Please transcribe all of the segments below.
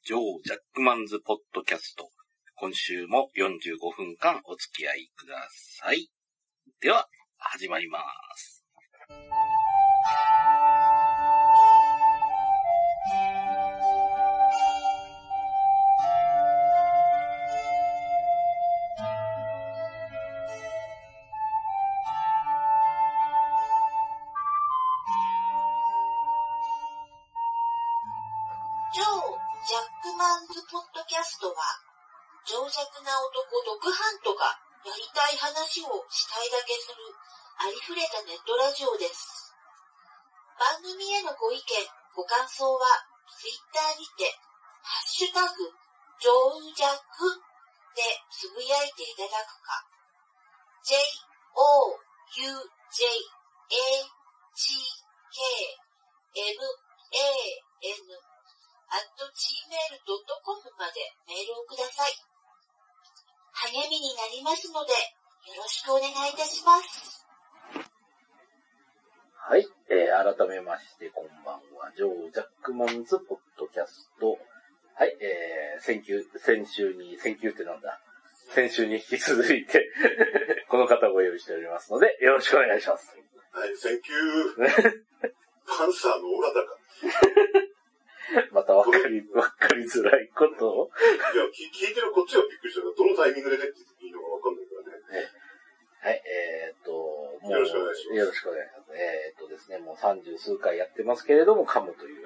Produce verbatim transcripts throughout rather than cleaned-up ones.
ジョー・ジャックマンズ・ポッドキャスト。今週もよんじゅうごふんかんお付き合いください。では、始まります。 ジョー・ジャックマンズ・ポッドキャストは、情弱な男ドクハントがやりたい話をしたいだけするありふれたネットラジオです。番組へのご意見、ご感想は、ツイッターにて、ハッシュタグ、ジョージャックでつぶやいていただくか、ジェイオーユージェイエージーケーエムエーエヌアットジーメールドットコム までメールをください。励みになりますので、よろしくお願いいたします。 はい、えー、改めましてこんばんは。ジョー・ジャックマンズ・ポッドキャスト。はい、えー、先週、先週に、先週ってなんだ先週に引き続いて、この方をご用意しておりますので、よろしくお願いします。 はい、センキュー。パンサーの尾形か。 またわかり、わかりづらいことを。 いや、聞いてるこっちがびっくりしたから、どのタイミングで出ていいのかわかんないからね。 ねはい、えー、っと、もう、 よろしくお願いします。 よろしくお願いします。えー、っとですね、もう三十数回やってますけれども、噛むという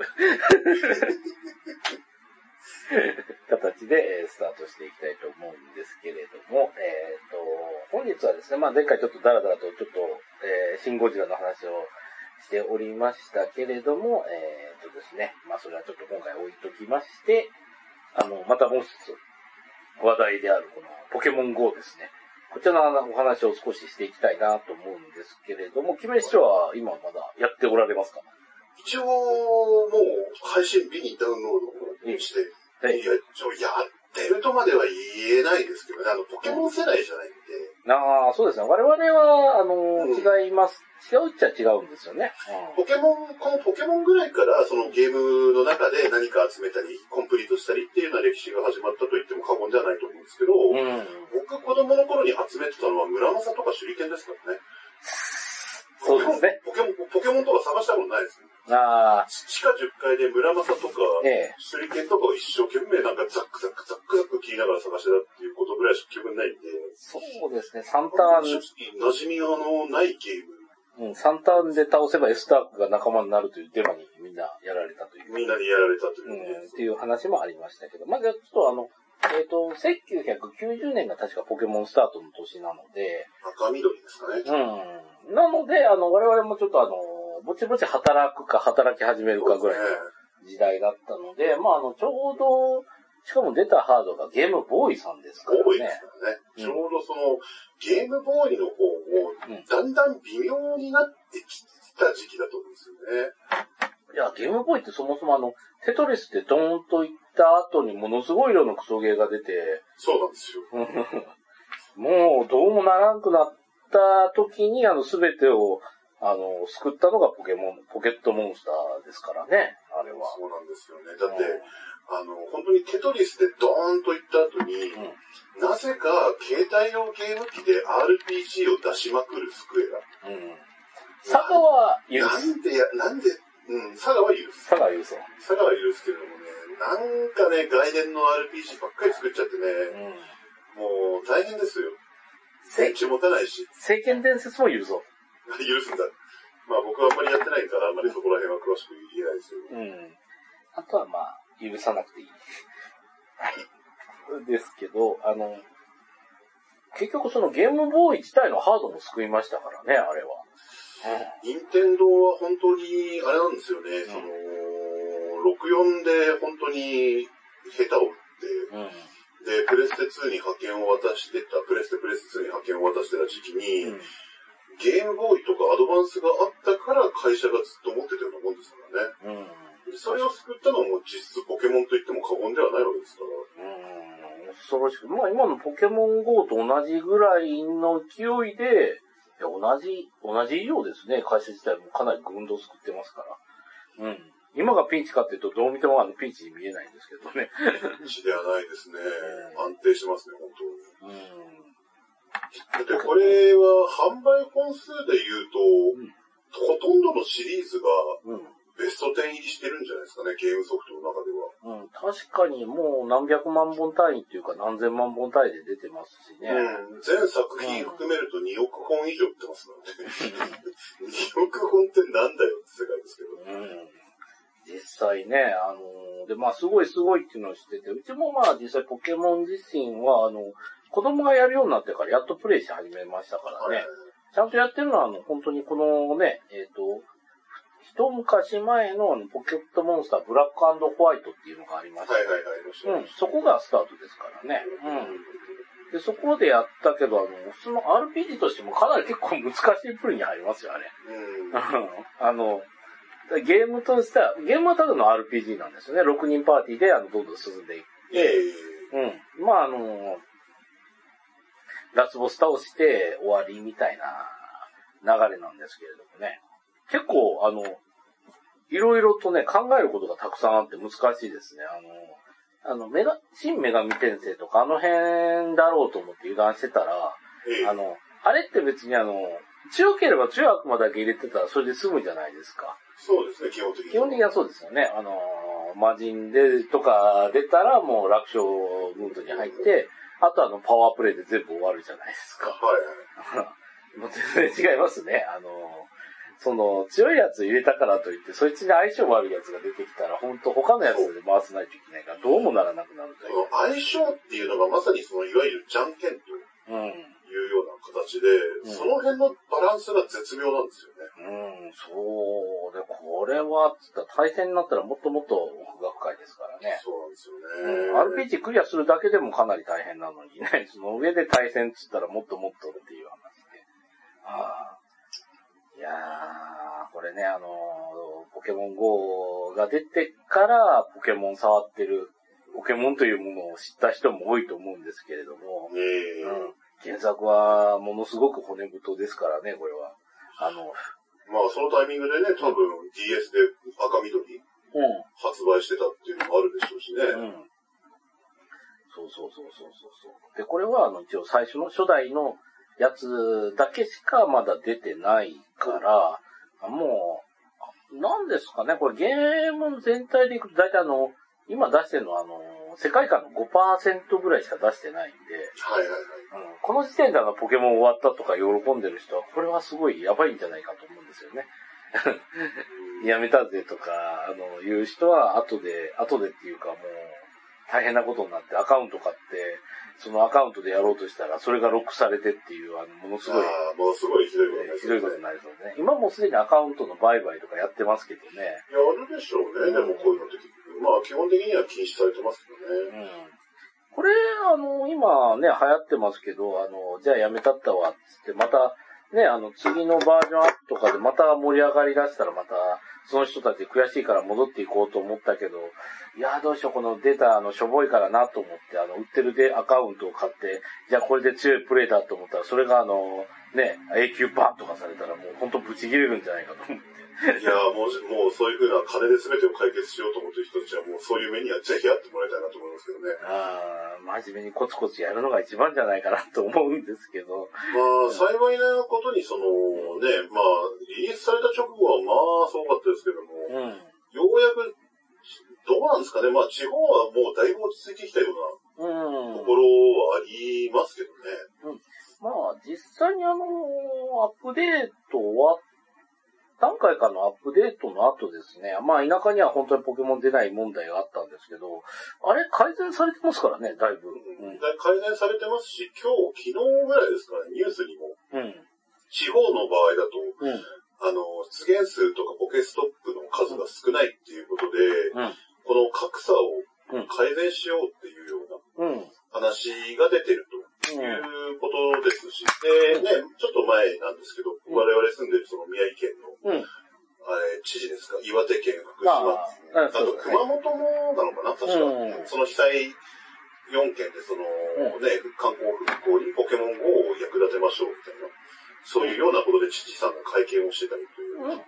形でスタートしていきたいと思うんですけれども、えー、っと、本日はですね、まあ前回ちょっとダラダラとちょっと、えー、シンゴジラの話をしておりましたけれども、えー、っとですね、まあそれはちょっと今回置いときまして、あの、またもう一つ話題であるこのポケモン ゴー ですね。こちらのお話を少ししていきたいなと思うんですけれども、キメ師匠は今まだやっておられますか？ 一応、もう、配信日にダウンロードして、 はい、 いや、ちょ、やってるとまでは言えないですけどね、あの、ポケモン世代じゃないんで。 ああ、そうですね。我々は、あの、 うん、 違います。違うっちゃ違うんですよね。 うん、ポケモン、このポケモンぐらいから、そのゲームの中で何か集めたり、コンプリートしたりっていうような歴史が始まったと言っても過言じゃないと思うんですけど、うん、僕子供の頃に集めてたのは村正とか手裏剣ですからね。 そうですね。 ポケモン、ポケモンとか探したことないですね。 ああ。 地下じゅっかいで村正とか、 ええ、 手裏剣とかを一生懸命なんかザックザックザックザック切りながら探してたっていうことぐらいしか記憶ないんで。 そうですね、さんターン。 馴染みがのないゲーうん、 ム。 さんターンで倒せばエスタークが仲間になるというデマにみんなやられたという。 みんなにやられたという、 ね。うん、っていう話もありましたけど、まあ、ちょっとあの、えっと、せんきゅうひゃくきゅうじゅうねんが確かポケモンスタートの年なので。 赤緑ですかね。 うん。なので、あの、我々もちょっとあの、ぼちぼち働くか働き始めるかぐらいの時代だったので、まああの、ちょうど、しかも出たハードがゲームボーイさんですからね。 ボーイですからね。うん、ちょうどその、ゲームボーイの方も、だんだん微妙になってきた時期だと思うんですよね。 いや、ゲームボーイってそもそもあの、テトリスってドーンといった後にものすごい量のクソゲーが出て。 そうなんですよ。 もう、どうもならんくなった時に、あの、すべてを、あの、救ったのがポケモン、ポケットモンスターですからね、あれは。 そうなんですよね。だって、うん、あの、本当にテトリスでドーンといった後に、うん、なぜか携帯用ゲーム機で アールピージー を出しまくるスクエラ。うん。 佐賀は許す。 なんでや、なんで、うん、佐賀は許す。 佐賀は許す。 佐賀は許すけれどもね、なんかね、外伝の アールピージー ばっかり作っちゃってね、うん、もう大変ですよ。電池持たないし。 聖剣伝説も許そう。 許すんだ。まあ僕はあんまりやってないから、あんまりそこら辺は詳しく言えないですけど。 うん。あとはまあ、許さなくていい。はい。ですけど、あの、結局そのゲームボーイ自体のハードも救いましたからね、あれは。 任天堂は本当に、あれなんですよね、うん、その、ろくじゅうよんで本当に下手を打って、うん、で、プレステツーに派遣を渡してた、プレステプレステツーに派遣を渡してた時期に、うん、ゲームボーイとかアドバンスがあったから会社がずっと持ってたようなもんですからね。うん、それを救ったのも実質ポケモンと言っても過言ではないわけですから。 うん、恐ろしく。まあ今のポケモン ゴー と同じぐらいの勢いで、いや同じ、同じ以上ですね。会社自体もかなり群動救ってますから。うん。 今がピンチかっていうとどう見てもあのピンチに見えないんですけどね。 ピンチではないですね。安定してますね、本当に。うん、だってこれは販売本数で言うと、うん、ほとんどのシリーズがベストじゅう入りしてるんじゃないですかね、ゲームソフトの中では。 うん、確かにもう何百万本単位っていうか何千万本単位で出てますしね。 うん、全作品含めるとにおくほん以上売ってますので。におくほんってなんだよって世界ですけど。うん、 実際ね、あのー、で、まあすごいすごいっていうのを知ってて、うちもまあ実際ポケモン自身は、あの、子供がやるようになってからやっとプレイし始めましたからね。はい、ちゃんとやってるのは、あの、本当にこのね、えっと、一昔前のあのポケットモンスターブラック&ホワイトっていうのがありまして、はいはいはい、うん、そこがスタートですからね。うん。で、そこでやったけど、あの、普通の アールピージー としてもかなり結構難しいプレイに入りますよ、あれ。うん。あの、ゲームとしては、ゲームはただの アールピージー なんですよね。ろくにんパーティーで、あの、どんどん進んでいって、うん。まあ、あの、ラスボス倒して終わりみたいな流れなんですけれどもね。結構、あの、いろいろとね、考えることがたくさんあって難しいですね。あの、あの、メガ、新女神転生とかあの辺だろうと思って油断してたら、あの、あれって別にあの、強ければ強い悪魔だけ入れてたらそれで済むじゃないですか。 そうですね、基本的に。 基本的にはそうですよね。あの、魔人でとか出たらもう楽勝ムードに入って、あとあの、パワープレイで全部終わるじゃないですか。 はいはい。 もう全然違いますね。あの、その、強いやつ入れたからといって、そいつに相性悪いやつが出てきたら、本当他のやつで回さないといけないから、どうもならなくなるという。 相性っていうのがまさにその、いわゆるじゃんけんというような形で、うん、その辺のバランスが絶妙なんですよね。うん、そうで、これは、つったら対戦になったらもっともっと奥が深いですからね。 そうなんですよね。 うん、アールピージー クリアするだけでもかなり大変なのにね、その上で対戦つったらもっともっとっていう話で。はあ、いやー、これね、あのー、ポケモン ゴー が出てからポケモン触ってる、ポケモンというものを知った人も多いと思うんですけれども、うん、原作はものすごく骨太ですからね、これは。あの、 まあそのタイミングでね、多分 ディーエス で赤緑、うん、発売してたっていうのもあるでしょうしね。うん、 そうそうそうそうそう。で、これはあの一応最初の初代のやつだけしかまだ出てないから、うん、もう、なんですかね、これゲーム全体でいくと大体あの、今出してるのはあの、世界観の ごパーセント ぐらいしか出してないんで、 はいはいはい。 うん、この時点であのポケモン終わったとか喜んでる人は、これはすごいやばいんじゃないかと思うんですよね。やめたぜとか、あの、言う人は後で、後でっていうかもう、大変なことになってアカウント買って、そのアカウントでやろうとしたら、それがロックされてっていう、あの、ものすごい、 あものすごいひどいことになりそうですね。ひどいことになりそうですね。今もうすでにアカウントの売買とかやってますけどね。 いや、あるでしょうね。でもこういうのって、まあ基本的には禁止されてますけどね。うん。 これ、あの、今ね、流行ってますけど、あの、じゃあやめたったわ、つって、また、ね、あの、次のバージョンアップとかでまた盛り上がり出したらまた、その人たち悔しいから戻っていこうと思ったけど、いや、どうしよう、このデータ、あの、しょぼいからなと思って、あの、売ってるでアカウントを買って、じゃあこれで強いプレイだと思ったら、それがあの、ね、永久バンとかされたらもうほんとブチ切れるんじゃないかと思って。 いやもう、もうそういう風な金で全てを解決しようと思ってる人たちはもうそういう目にはぜひ会ってもらいたいなと思いますけどね。 ああ、真面目にコツコツやるのが一番じゃないかなと思うんですけど。 まあ、幸いなことにその、ね、まあ、リリースされた直後はまあ、すごかったですけども、うん、ようやく、どうなんですかね、まあ、地方はもうだいぶ落ち着いてきたようなところはありますけどね。 うん、まあ、実際にあの、アップデート終わっ何回かのアップデートの後ですね、まあ田舎には本当にポケモン出ない問題があったんですけど、あれ改善されてますからね、だいぶ。 うん、改善されてますし、今日、昨日ぐらいですからね、ニュースにも、うん、地方の場合だと、うん、あの、出現数とかポケストップの数が少ないっていうことで、うん、この格差を改善しようっていうような話が出てると。いうことですし、で、ね、ちょっと前なんですけど、我々住んでるその宮城県の、うん、あれ、知事ですか、岩手県、福島、あ, あと熊本もなのかな、確か、うん、その被災よんけんで、その、うん、ね、観光復興にポケモン ゴー を役立てましょうみたいな、そういうようなことで知事さんが会見をしてたりという、うん、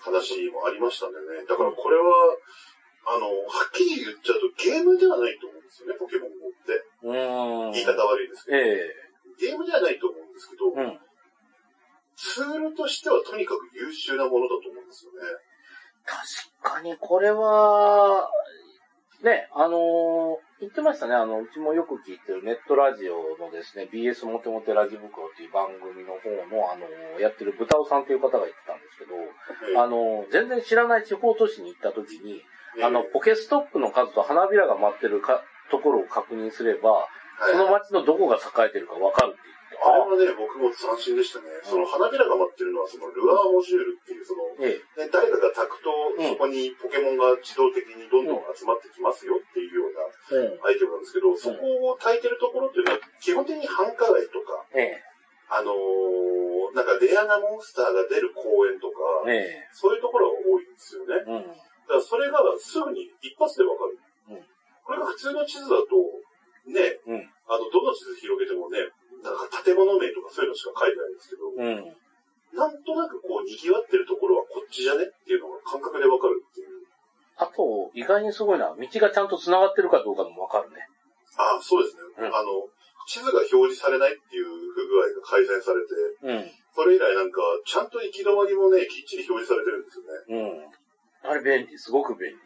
話もありましたんでね。だからこれは、あの、はっきり言っちゃうとゲームではないと思うんですよね、ポケモン ゴー って。 うーん。 言い方悪いですけど。 ええゲームではないと思うんですけど、 うん、 ツールとしてはとにかく優秀なものだと思うんですよね。 確かにこれは、ね、あのー、言ってましたね、あの、うちもよく聞いてるネットラジオのですね、ビーエス モテモテラジ袋っていう番組の方の、あのー、やってる豚尾さんっていう方が言ってたんですけど、えー、あのー、全然知らない地方都市に行った時に、えー、あの、ポケストップの数と花びらが舞ってるかところを確認すれば、はい、その街のどこが栄えてるかわかるって言って。 あれはね、僕も斬新でしたね。うん、その花びらが舞ってるのは、そのルアーモジュールっていう、その、ええね、誰かが炊くと、そこにポケモンが自動的にどんどん集まってきますよっていうようなアイテムなんですけど、うん、そこを炊いてるところっていうのは、基本的に繁華街とか、ええ、あのー、なんかレアなモンスターが出る公園とか、ええ、そういうところが多いんですよね。うん、だからそれがすぐに一発でわかる。うん、これが普通の地図だと、ね、うん、あの、どの地図広げてもね、なんか建物名とかそういうのしか書いてないんですけど、うん、なんとなくこう賑わってるところはこっちじゃねっていうのが感覚でわかるっていう。 あと、意外にすごいな、道がちゃんと繋がってるかどうかのもわかるね。 ああ、そうですね、うん。あの、地図が表示されないっていう不具合が改善されて、うん、それ以来なんか、ちゃんと行き止まりもね、きっちり表示されてるんですよね。 うん。あれ便利、すごく便利。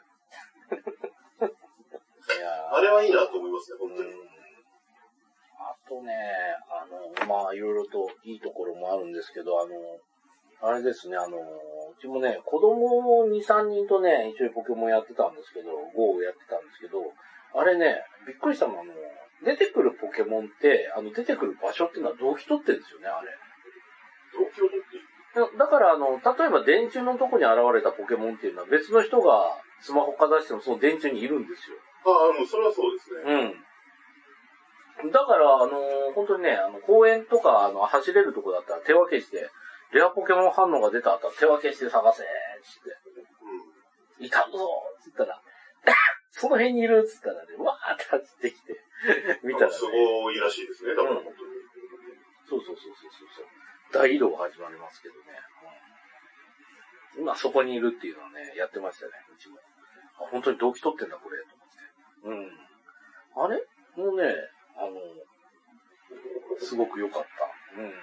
いやあれはいいなと思いますね、本当に。うんあとね、あの、まあ、いろいろといいところもあるんですけど、あの、あれですね、あの、うちもね、子供に、さんにんとね、一緒にポケモンやってたんですけど、ゴーをやってたんですけど、あれね、びっくりしたのは、あの、出てくるポケモンって、あの、出てくる場所っていうのは同期取ってるんですよね、あれ。 同期を取っているだから、あの、例えば電柱のとこに現れたポケモンっていうのは別の人がスマホかざしてもその電柱にいるんですよ。 ああ、もうそれはそうですね。 うん。だから、あのー、本当にね、あの、公園とか、あの、走れるとこだったら手分けして、レアポケモン反応が出た後は手分けして探せーって、うん、いたぞーって言ったら、その辺にいるって言ったらね、わーって走ってきて、見たらね。 すごいらしいですね、だから本当に。うん、 そうそうそうそうそう。大移動が始まりますけどね。うん、今そこにいるっていうのはね、やってましたね、うちも。あ、本当に動機取ってんだ、これ、と思って。うん。あれもうね、あの、すごく良かった。うん。い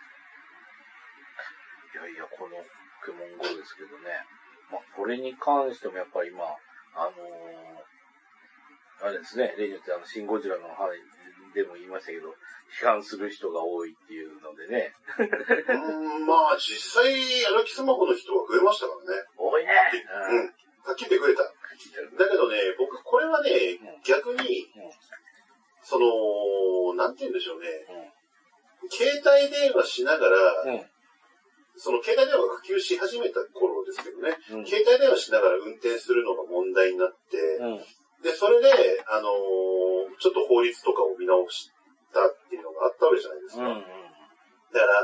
やいや、このポケモン ゴー ですけどね。まあ、これに関してもやっぱり今、あのー、あれですね、例によってあの、シン・ゴジラの話でも言いましたけど、批判する人が多いっていうのでね。 うーん、まあ、実際、歩きスマホの人は増えましたからね。 多いね。 うん。はっきり言って増えた。だけどね、僕、これはね、うん、逆に、うん、その、なんて言うんでしょうね。うん、携帯電話しながら、うん、その携帯電話が普及し始めた頃ですけどね、うん、携帯電話しながら運転するのが問題になって、うん、で、それで、あのー、ちょっと法律とかを見直したっていうのがあったわけじゃないですか。うんうん、だから、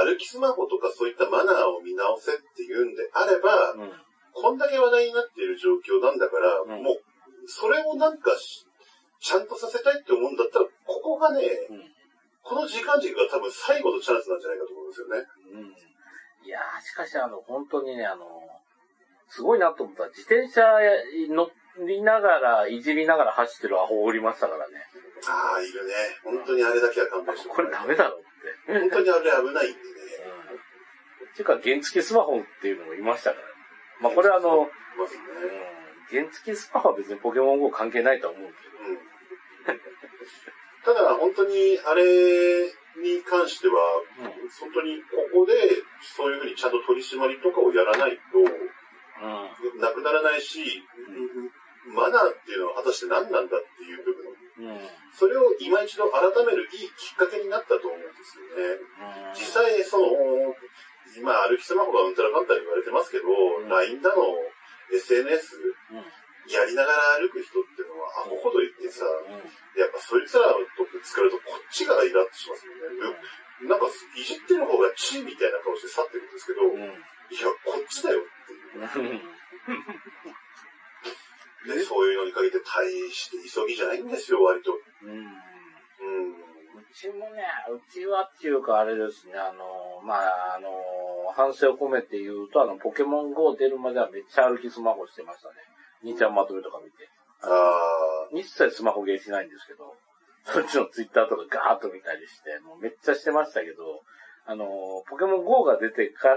歩きスマホとかそういったマナーを見直せっていうんであれば、うん、こんだけ話題になっている状況なんだから、うん、もう、それをなんかちゃんとさせたいって思うんだったら、ここがね、うん、この時間軸が多分最後のチャンスなんじゃないかと思うんですよね。 うん、いやー、しかしあの、本当にね、あの、すごいなと思ったら、自転車乗りながら、いじりながら走ってるアホおりましたからね。 ああ、いるね。本当にあれだけは勘弁してこれダメだろって。 本当にあれ危ないんでね。 うん。っていうか、原付スマホっていうのもいましたから。まあこれはあの、 ますね、 うん、原付スマホは別にポケモン ゴー 関係ないとは思うけど。うん、 ただ本当にあれに関しては、うん、本当にここでそういうふうにちゃんと取り締まりとかをやらないと、うん、なくならないし、うん、マナーっていうのは果たして何なんだっていう部分、うん、それを今一度改めるいいきっかけになったと思うんですよね。うん、実際その今歩きスマホがうんたらかんたら言われてますけど、うん、ライン だの エスエヌエス、うん、やりながら歩く人っていうのはアホほどいてさ、うん、やっぱそいつらとぶつかるとこっちがイラッとしますよね。うん、なんかいじってる方がチーみたいな顔して去ってるんですけど、うん、いやこっちだよっていう。でそういうのに限って大して急ぎじゃないんですよ割と。うん。うん。 うちもね、うちはっていうかあれですね、あの、まあ、あの、 反省を込めて言うと、あの、ポケモン ゴー 出るまではめっちゃ歩きスマホしてましたね。兄ちゃんまとめとか見て。 ああ。 一切スマホゲーしないんですけど、そっちのツイッターとかガーッと見たりして、もうめっちゃしてましたけど、あの、ポケモン ゴー が出てから、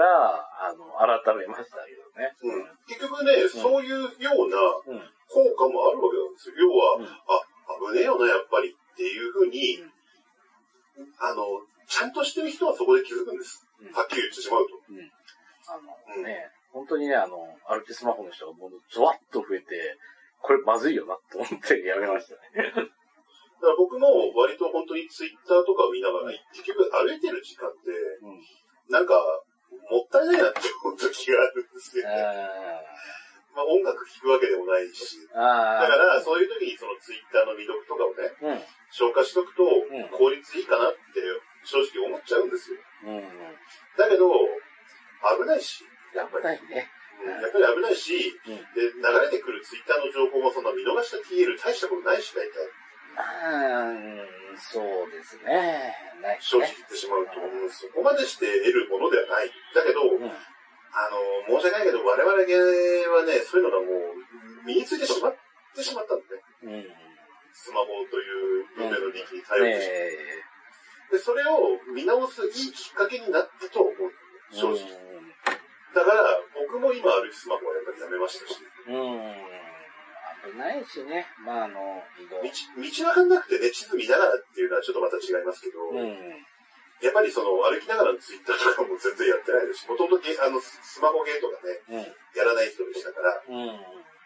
あの、改めましたけどね。 うん。結局ね、うん、そういうような効果もあるわけなんですよ。要は、うん、あ、危ねえよな、やっぱりっていうふうに、うん、あの、ちゃんとしてる人はそこで気づくんです。うん、はっきり言ってしまうと。うん。 あのね、うん、本当にね、あの、歩きスマホの人がもうゾワッと増えて、これまずいよなと思ってやめましたね。 だから僕も割と本当にツイッターとかを見ながら、結局歩いてる時間って、うん、なんか、もったいないなって思う時があるんですよね。まあ音楽聴くわけでもないし。だからそういう時にそのツイッターの未読とかをね、うん、消化しとくと効率いいかなって正直思っちゃうんですよ。うんうん、だけど、危ないし。 やっぱりね。 やっぱり危ないし、うん、で、流れてくるツイッターの情報もそんな見逃した ティーエル 大したことないし、大体。 まあ、そうですね。ないね。 正直言ってしまうと、うん、そこまでして得るものではない。だけど、うん、あの、申し訳ないけど、我々芸はね、そういうのがもう、身についてしまってしまったんだね。うん、スマホという文明の利器に頼ってしまう、うん。で、それを見直すいいきっかけになったと思う。正直。うん、だから、僕も今歩きスマホはやっぱりやめましたし。うん危ないしね。まあ、あの、移動。 道、道わかんなくてね、地図見ながらっていうのはちょっとまた違いますけど、うん、やっぱりその、歩きながらのツイッターとかも全然やってないですし、もともとあの、スマホゲーとかね、うん、やらない人でしたから。うん、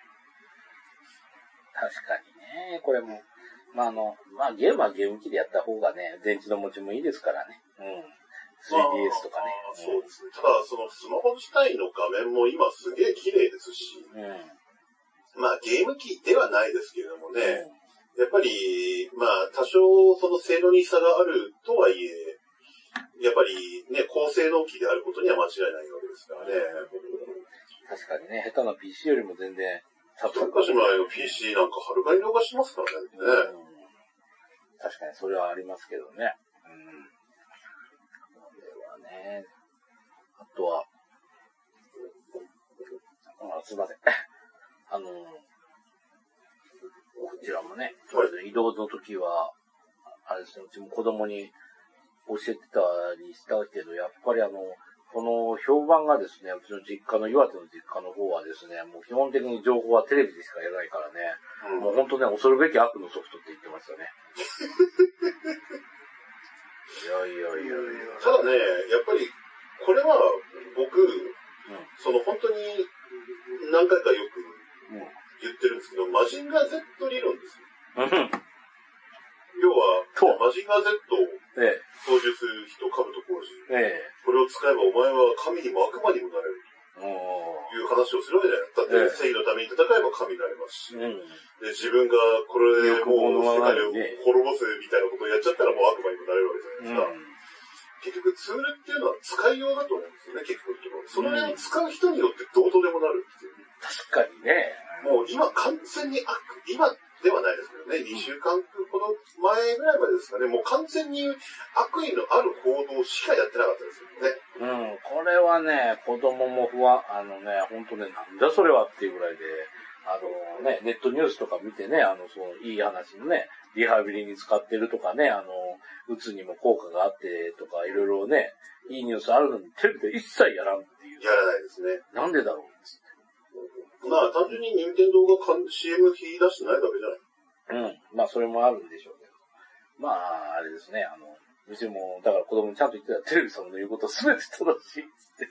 確かにね、これも、まあ、あの、まあ、ゲームはゲーム機でやった方がね、電池の持ちもいいですからね。うん。スリーディーエス とかね。 まあ、そうですね。ただ、そのスマホ自体の画面も今すげえ綺麗ですし、うんまあゲーム機ではないですけれどもね、うん、やっぱり、まあ多少その性能に差があるとはいえ、やっぱりね、高性能機であることには間違いないわけですからね。 うん、確かにね、下手な ピーシー よりも全然、 一昔前の ピーシー なんかはるかに動画しますからね。うん、 確かにそれはありますけどね。うん、これはね、あとは、あすいません。あの、こちらもね、移動の時は、あれですね、うちも子供に教えてたりしたけど、やっぱりあの、この評判がですね、うちの実家の岩手の実家の方はですね、もう基本的に情報はテレビでしかやらないからね、うん、もう本当ね、恐るべき悪のソフトって言ってましたね。いやいやいやいや。 ただね、やっぱり、これは僕、うん、その本当に何回かよく、言ってるんですけど、マジンガー Z 理論ですよ。要は、マジンガー Z を操縦する人、カブトコウジ。これを使えばお前は神にも悪魔にもなれる。という話をするわけじゃない。だって正義のために戦えば神になれますし。うん、で自分がこれでもう世界を滅ぼすみたいなことをやっちゃったらもう悪魔にもなれるわけじゃないですか。うん結局ツールっていうのは使いようだと思うんですよね、結局。その辺を使う人によってどうとでもなるっていう。 確かにね。 もう今完全に悪、今ではないですけどね、にしゅうかんほど前ぐらいまでですかね、もう完全に悪意のある報道しかやってなかったですよね。うん、これはね、子供も不安、あのね、本当ね、なんだそれはっていうぐらいで、あのね、ネットニュースとか見てね、あの、その、いい話のね、リハビリに使ってるとかね、あの、うつにも効果があってとか、いろいろね、いいニュースあるのに、テレビで一切やらんっていう。 やらないですね。 なんでだろうっつって。まあ、単純に任天堂が シーエム 切り出してないだけじゃない。うん。まあ、それもあるんでしょうけど。まあ、あれですね、あの、うちも、だから子供にちゃんと言ってたテレビさんの言うことすべて正しいっつって。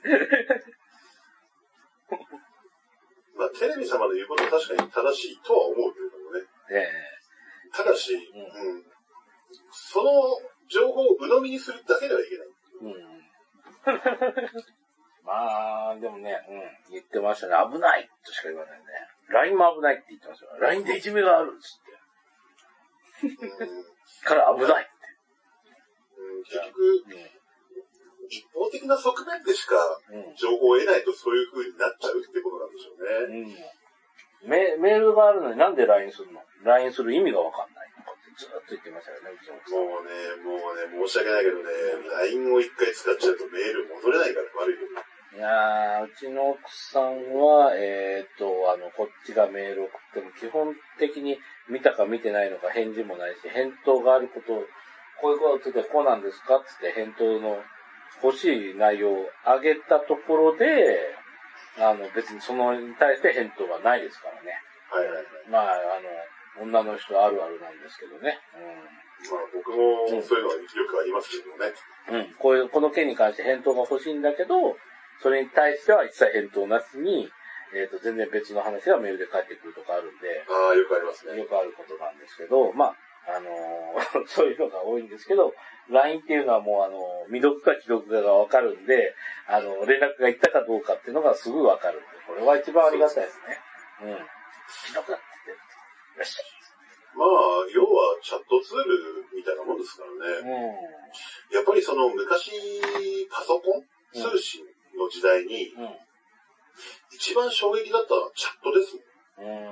まあ、テレビ様の言うことは確かに正しいとは思うけれどもね。ええー、ただし、うん、うん、その情報を鵜呑みにするだけではいけない。うん、 まあ、でもね、うん、言ってましたね。危ないとしか言わないね。ライン も危ないって言ってましたよ。ライン でいじめがあるっつって。うん、から危ないって。 うん、結局、うん一方的な側面でしか情報を得ないとそういう風になっちゃうってことなんでしょうね。 うん、メ, メールがあるのになんで ライン するの ?ライン する意味がわかんないとかってずっと言ってましたよね、うちも。もうね、もうね、申し訳ないけどね、ライン を一回使っちゃうとメール戻れないから悪いけど。 いやー、うちの奥さんは、えーと、あの、こっちがメールを送っても、基本的に見たか見てないのか返事もないし、返答があることを、こういうことでこうなんですかつって返答の欲しい内容をあげたところで、あの、別にそのに対して返答はないですからね。 はいはいはい。 まあ、あの、女の人あるあるなんですけどね。 うん、まあ僕もそういうのはよくありますけどね。 うん。こういう、この件に関して返答が欲しいんだけど、それに対しては一切返答なしに、えっと、全然別の話がメールで返ってくるとかあるんで。 ああ、よくありますね。 よくあることなんですけど、まあ、あのー、そういうのが多いんですけど、ライン っていうのはもうあの、未読か既読かがわかるんで、あの、連絡が行ったかどうかっていうのがすぐわかるんで、これは一番ありがたいですね。うん。既読だって言って。よし。 まあ、要はチャットツールみたいなもんですからね。うん。やっぱりその昔、パソコン通信の時代に、うんうん、一番衝撃だったのはチャットですもん。うん、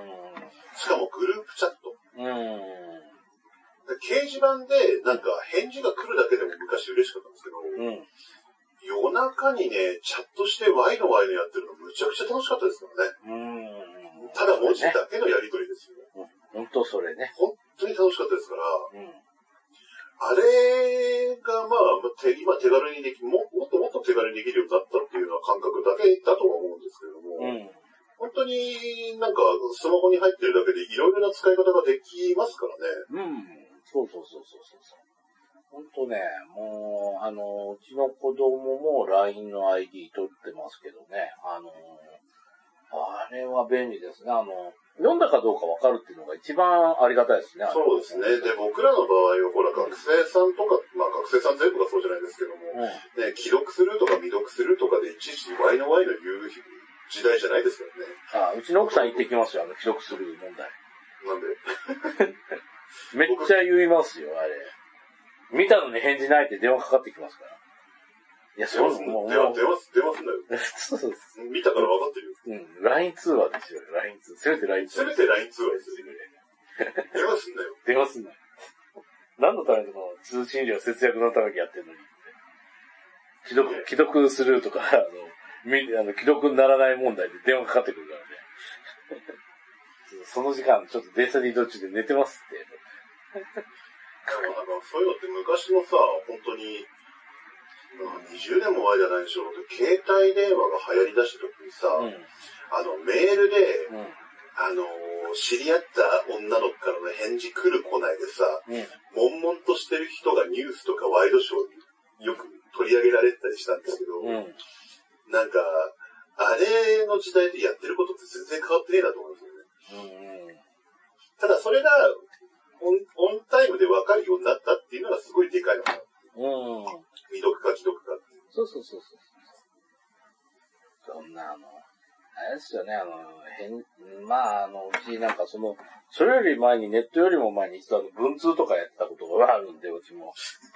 しかもグループチャット。うん、掲示板でなんか返事が来るだけでも昔嬉しかったんですけど、うん、夜中にね、チャットしてワイのワイのやってるのむちゃくちゃ楽しかったですからね。うん、ただ文字だけのやりとりですよ。 本当それね。 本当に楽しかったですから、うん、あれがまあ、今手軽にでき、も、もっともっと手軽にできるようになったっていうような感覚だけだとは思うんですけれども、うん、本当になんかスマホに入ってるだけでいろいろな使い方ができますからね。 うん。そうそうそうそうそう。本当ね、もう、あの、うちの子供も ライン の アイディー 取ってますけどね、あの、あれは便利ですね。あの、読んだかどうかわかるっていうのが一番ありがたいですね。 そうですね。で、僕らの場合は、ほら、学生さんとか、まあ学生さん全部がそうじゃないですけども、うん、ね、既読するとか未読するとかでいちいち Y の Y の言う時代じゃないですからね。 ああ、うちの奥さん言ってきますよ、あの、既読する問題。 なんでめっちゃ言いますよ、あれ。見たのに返事ないって電話かかってきますから。いや、そうですもう。電話、電話、電話すんだよ。 そうです。 見たから分かってるよ。 うん。ライン 通話ですよ、ライン 通話。せめて ライン 通話。 せめて ライン 通話ですよ。電話すんなよ。 電話すんなよ。何のためにこの通信料節約のためにやってるのに。既読、既読するとか、あの、み、あの、既読にならない問題で電話かかってくるからね。その時間、ちょっと電車で移動中で寝てますって。 あの、そういうのって昔のさ、本当に、にじゅうねんも前じゃないでしょう。携帯電話が流行り出した時にさ、うん、あの、メールで、うん、あの、知り合った女の子からの返事来る来ないでさ、うん、悶々としてる人がニュースとかワイドショーによく取り上げられてたりしたんですけど、うん、なんか、あれの時代でやってることって全然変わってねえなと思うんですよね。うん、ただそれがオン、オンタイムで分かるようになったっていうのがすごいでかいのかな。うん。未読か既読かっていう。 そうそうそうそう。そんなあの、あれですよね、あの、変、まああの、うちなんかその、それより前にネットよりも前に一度あの文通とかやってたことがあるんで、うちも。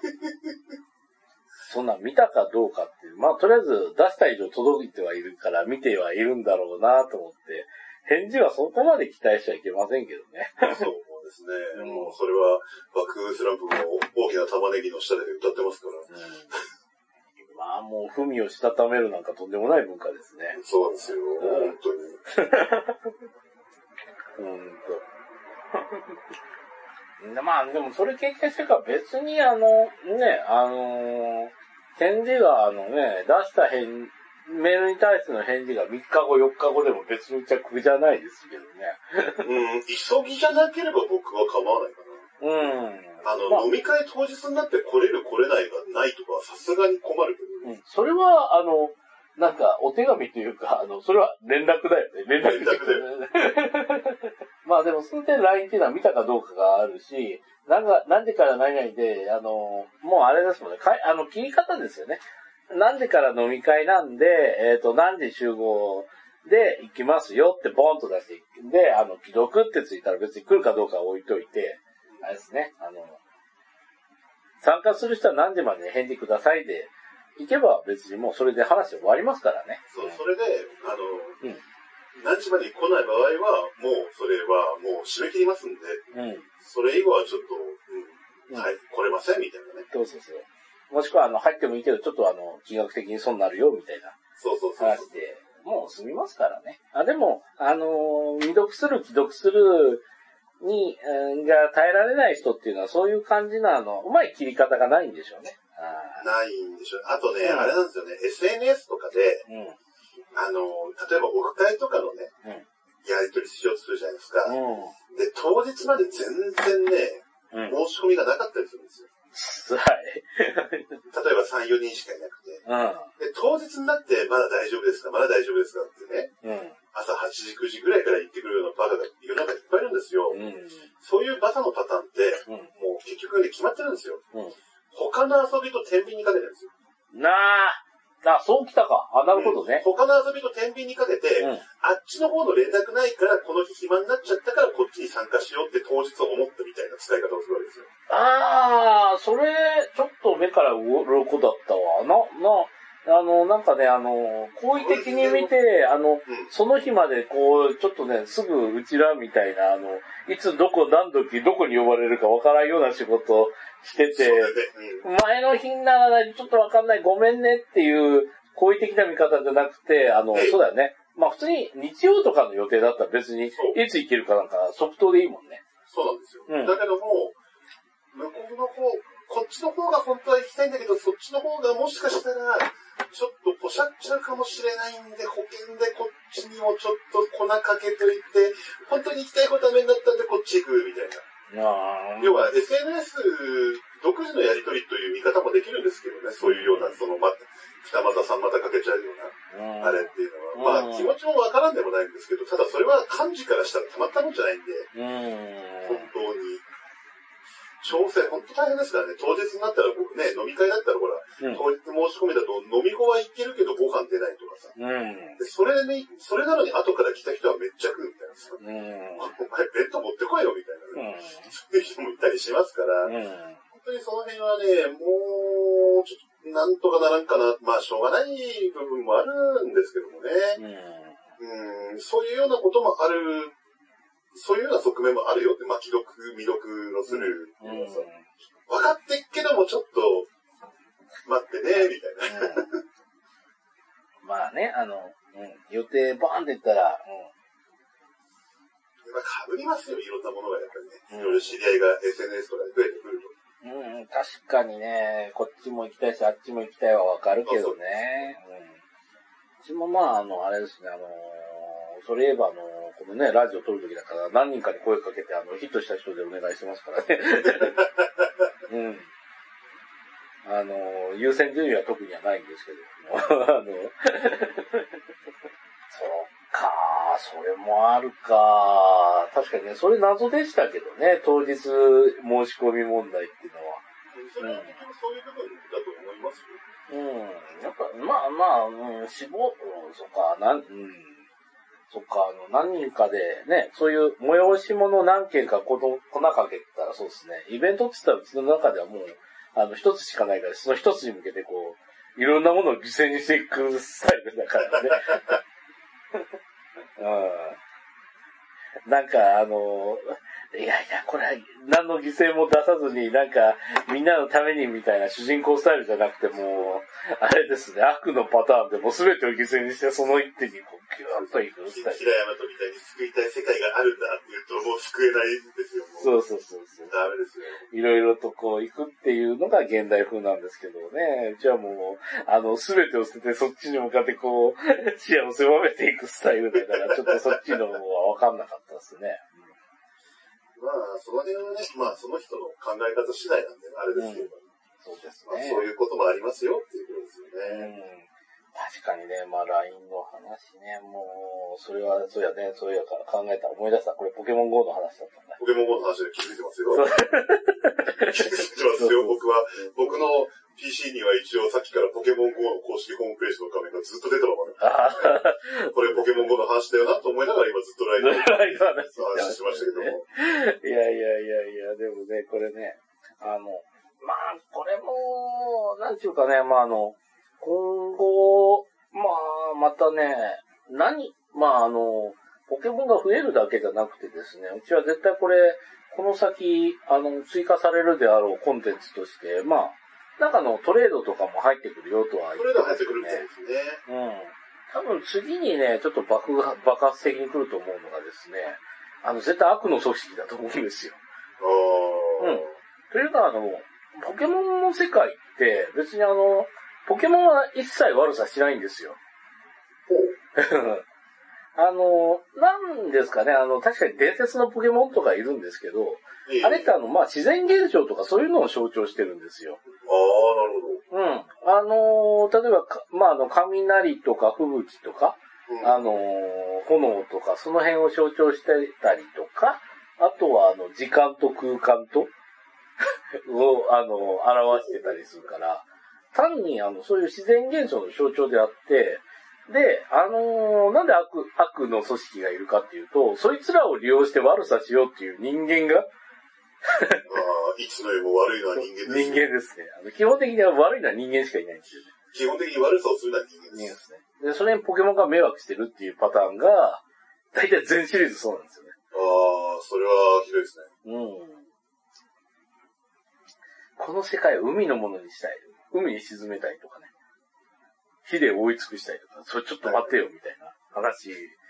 そんな見たかどうかっていう、まあとりあえず出した以上届いてはいるから見てはいるんだろうなと思って、返事はそこまで期待しちゃいけませんけどね。 そうですね。うん、もうそれは爆風スランプも大きな玉ねぎの下で歌ってますから。 うん、まあもう文をしたためるなんかとんでもない文化ですね。 そうですよ、うん、本当に。 うんと。まあでもそれ経験してから別にあのね、あのー、返事があのね、出した返メールに対しての返事がみっかご、よっかごでも別に着じゃないですけどね。うん、急ぎじゃなければ僕は構わないかな。うん。あの、まあ、飲み会当日になって来れる来れないがないとかさすがに困るけど、 ね。うん。それは、あの、なんか、お手紙というか、あの、それは連絡だよね。連絡だよね。まあでも、その点 ライン っていうのは見たかどうかがあるし、なんか、何時から何々で、あの、もうあれですもんね。かいあの、切り方ですよね。何時から飲み会なんで、えっと、何時集合で行きますよってボーンと出して、で、あの、既読ってついたら別に来るかどうかは置いといて、あれですね、あの、参加する人は何時まで返事くださいで、行けば別にもうそれで話終わりますからね。 そう、それで、あの、うん、何時まで来ない場合は、もうそれはもう締め切りますんで、うん、それ以後はちょっと、うん、はい、来れませんみたいなね。 そうそうそう。もしくは、あの、入ってもいいけど、ちょっとあの、金額的に損になるよ、みたいなそうそうそう。 話して、もう済みますからね。あ、でも、あのー、未読する、既読するに、うん、が耐えられない人っていうのはそういう感じなの、うまい切り方がないんでしょうね。 あないんでしょうね。あとね、 うん、 あれなんですよね、エスエヌエス とかで、 うん、 あの、例えばオフ会とかのね、うん、やり取りしようとするじゃないですか。うん、で、当日まで全然ね、うん、申し込みがなかったりするんですよ。 はい。 例えばさん、よにんしかいなくて。うん、で、当日になってまだ大丈夫ですかまだ大丈夫ですかってね、うん、朝はちじ、くじぐらいから行ってくるようなバカが世の中にいっぱいいるんですよ。うん、そういうバカのパターンって、うん、もう結局ね、決まってるんですよ。うん、他の遊びと天秤にかけてるんですよ。 なあ。あ、そうきたか。あ、なるほどね。 うん、他の遊びと天秤にかけて、うん、あっちの方の連絡ないから、この日暇になっちゃったからこっちに参加しようって当日思ったみたいな使い方をするわけですよ。 ああ、それ、ちょっと目から鱗だったわ。な、な、あの、なんかね、あの、好意的に見て、あの、うん、その日までこう、ちょっとね、すぐうちらみたいな、あの、いつどこ、何時、どこに呼ばれるかわからんような仕事してて、ねうん、前の日にならないちょっとわかんない、ごめんねっていう好意的な見方じゃなくて、あの、そうだよね。まあ普通に日曜とかの予定だったら別に、いつ行けるかなんか即答でいいもんね。 そうなんですよ。うん、だけども、向こうの方、こっちの方が本当は行きたいんだけど、そっちの方がもしかしたら、ちょっとポシャっちゃうかもしれないんで、保険でこっちにもちょっと粉かけといて、本当に行きたいことは面だったんでこっち行くみたいな。要は エスエヌエス 独自のやり取りという見方もできるんですけどね、そういうような、その、ま、二股三股かけちゃうような、あれっていうのは。まあ気持ちもわからんでもないんですけど、ただそれは幹事からしたらたまったもんじゃないんで、本当に。調整、本当大変ですからね。当日になったら僕ね、飲み会だったらほら、うん、当日申し込みだと飲み後は行けるけどご飯出ないとかさ。うん、でそれに、それなのに後から来た人はめっちゃ食うみたいなさ。うん、お前弁当持ってこいよみたいなね。うん、そういう人もいたりしますから、うん、本当にその辺はね、もう、ちょっとなんとかならんかな。まあしょうがない部分もあるんですけどもね。うん、うんそういうようなこともある。そういうような側面もあるよって、まあ、既読、未読のする、うんうん。分かってっけども、ちょっと、待ってね、みたいな。うん、 まあね、あの、うん、予定バーンって言ったら、 うん。被りますよ、いろんなものがやっぱりね。うん、いろいろ知り合いが エスエヌエス とかで増えてくると。 うん、確かにね、こっちも行きたいし、あっちも行きたいはわかるけどね。そうそううん。うちもまあ、あの、あれですね、あの、それ言えばあの、このね、ラジオ撮るときだから何人かに声かけて、あの、ヒットした人でお願いしてますからね。うん。あの、優先順位は特にはないんですけども。あの、そうか、それもあるか。確かにね、それ謎でしたけどね、当日申し込み問題っていうのは。 それは結局そういう部分だと思いますよ。 うん。やっぱ、まあまあ、うん、死亡、うん、そっか、なん、うん。そっか、あの、何人かでね、そういう催し物何件か粉かけたらそうですね。イベントって言ったらうちの中ではもう、あの、一つしかないから、その一つに向けてこう、いろんなものを犠牲にしていくスタイルだからね。うん。なんか、あの、いやいや、これは何の犠牲も出さずに、なんか、みんなのためにみたいな主人公スタイルじゃなくてもう、あれですね、悪のパターンでもう全てを犠牲にしてその一手にこう、ギューッといくスタイル。 平山とみたいに救いたい世界があるんだって言うともう救えないんですよ、 もう。そうそうそうそう。 ダメですよ。 いろいろとこう行くっていうのが現代風なんですけどね。うちはもう、あの、全てを捨ててそっちに向かってこう、視野を狭めていくスタイルだから、ちょっとそっちの方は分かんなかったですね。 まあ、その辺はね、まあ、その人の考え方次第なんで、あれですけど、 うん、そうですね、まあ。そういうこともありますよっていうことですよね。 うん、確かにね、まあ、ライン の話ね、もう、それは、そうやね、そうやから考えたら思い出した。これポケモン ゴー の話だったんだ。 ポケモン ゴー の話で気づいてますよ。気づいてますよ、僕は。僕の ピーシー には一応さっきからポケモン ゴー の公式ホームページの画面がずっと出てるわけ。これポケモン ゴー の話だよなと思いながら今ずっとライン の話しましたけども。 いやいやいやいや、でもね、これね、あの、まあ、これも、なんちゅうかね、まああの、今後、まあ、またね、何、まああの、ポケモンが増えるだけじゃなくてですね、うちは絶対これ、この先、あの、追加されるであろうコンテンツとして、まあ、 なんかのトレードとかも入ってくるよとは言って、ね、 トレード入ってくるみたいですね。 うん。多分次にね、ちょっと爆が爆発的に来ると思うのがですね、あの、絶対悪の組織だと思うんですよ。 ああ。 うん。というか、あの、ポケモンの世界って別にあの、ポケモンは一切悪さしないんですよ。 ほう。 あの、なんですかね、あの、確かに伝説のポケモンとかいるんですけど、ええ、あれってあの、まあ、自然現象とかそういうのを象徴してるんですよ。 ああ、なるほど。 うん。あの、例えば、まあ、あの、雷とか吹雪とか、うん、あの、炎とか、その辺を象徴してたりとか、あとは、あの、時間と空間と、を、あの、表してたりするから、単に、あの、そういう自然現象の象徴であって、で、あのー、なんで悪、悪の組織がいるかっていうと、そいつらを利用して悪さしようっていう人間が、 ああ、いつの世も悪いのは人間です、ね。 人間ですね。あの基本的には悪いのは人間しかいないんですよね。 基本的に悪さをするのは人間です。 人間ですね。で、それにポケモンが迷惑してるっていうパターンが、大体全シリーズそうなんですよね。 ああ、それはひどいですね。 うん。この世界を海のものにしたい。海に沈めたいとかね。火で覆い尽くしたいとか、それちょっと待ってよみたいな話。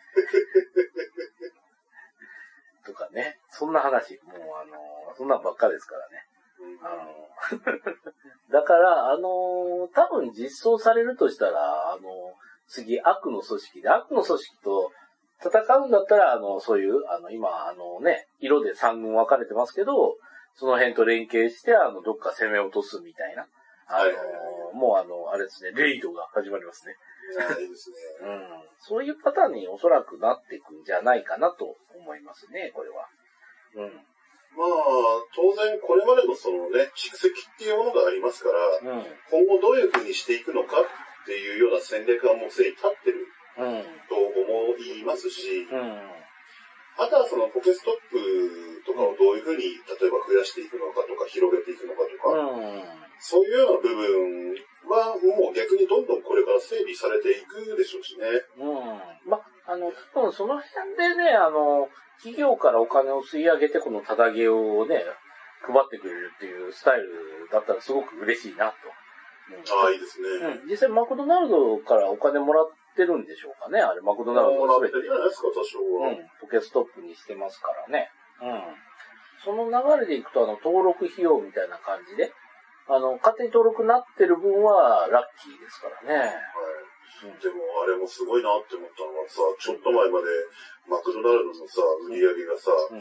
とかね。そんな話。もうあの、そんなんばっかですからね。あのだから、あの、多分実装されるとしたら、あの、次悪の組織で、悪の組織と戦うんだったら、あの、そういう、あの、今、あのね、色で三軍分かれてますけど、その辺と連携して、あの、どっか攻め落とすみたいな。あの、はいはいはい、もうあの、あれですね、レイドが始まりますね。 いいですね。 うん。そういうパターンにおそらくなっていくんじゃないかなと思いますね、これは。うん。 まあ、当然これまでのそのね、蓄積っていうものがありますから、うん、今後どういう風にしていくのかっていうような戦略がもうすでに立ってると思いますし、うんうんあとはそのポケストップとかをどういうふうに、例えば増やしていくのかとか、広げていくのかとか、うん、そういうような部分はもう逆にどんどんこれから整備されていくでしょうしね。 うん。ま、あの、多分その辺でね、あの、企業からお金を吸い上げてこのタダゲをね、配ってくれるっていうスタイルだったらすごく嬉しいなと。 うん、ああ、いいですね。 うん。実際マクドナルドからお金もらってるんでしょうかね。あれ、マクドナルドが全て。もらってるじゃないですか、多少は。 うん。ポケストップにしてますからね。うん。その流れでいくと、あの、登録費用みたいな感じで、あの、勝手に登録になってる分はラッキーですからね。はい。 うん、でも、あれもすごいなって思ったのはさ、ちょっと前までマクドナルドのさ、売り上げがさ、うん、